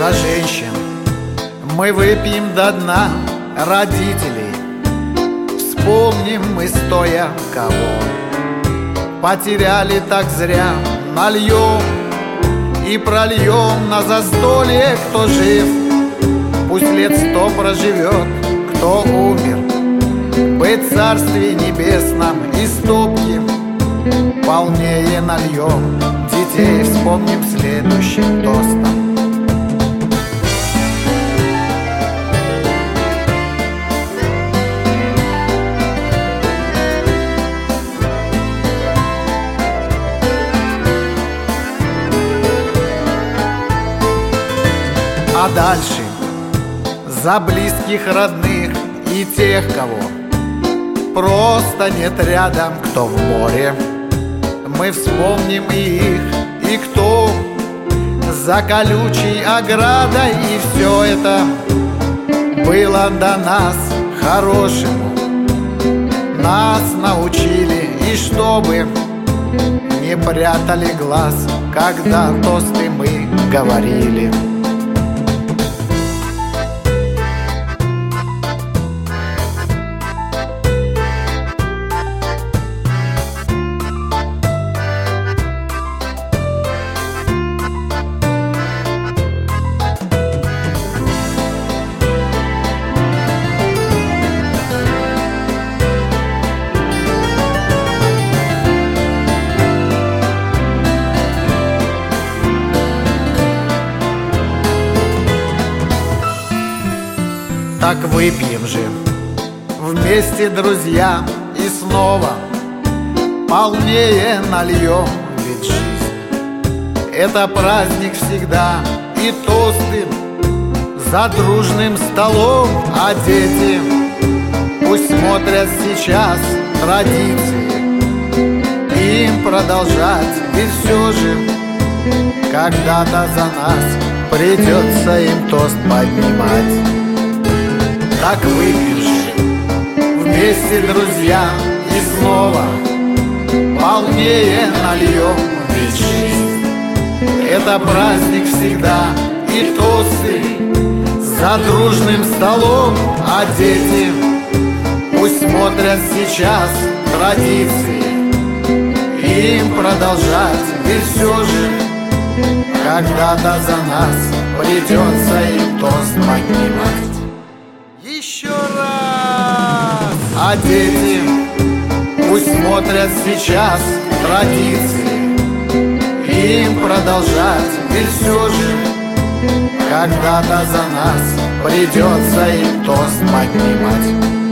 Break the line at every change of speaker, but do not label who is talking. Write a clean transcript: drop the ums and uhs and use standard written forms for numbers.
За женщин мы выпьем до дна, родителей вспомним мы стоя, кого потеряли так зря. Нальем и прольем на застолье, кто жив, пусть лет 100 проживет, кто умер, быть в царстве небесном. И стопки полнее нальем, детей вспомним следующим тостом. А дальше за близких, родных и тех, кого просто нет рядом, кто в море, мы вспомним и их, и кто за колючей оградой. И все это было до нас хорошему, нас научили, и чтобы не прятали глаз, когда тосты мы говорили. Так выпьем же вместе, друзья, и снова полнее нальем, ведь жизнь — это праздник всегда, и тосты за дружным столом. А дети пусть смотрят сейчас традиции, им продолжать, ведь все же когда-то за нас придется им тост поднимать. Так выпьем же вместе, друзья, и снова полнее нальем, ведь жизнь — это праздник всегда, и тосты за дружным столом. А дети пусть смотрят сейчас традиции, им продолжать, ведь все же когда-то за нас придется им тост поднимать. Еще раз! А дети пусть смотрят сейчас традиции, им продолжать, ведь все же когда-то за нас придется им тост поднимать.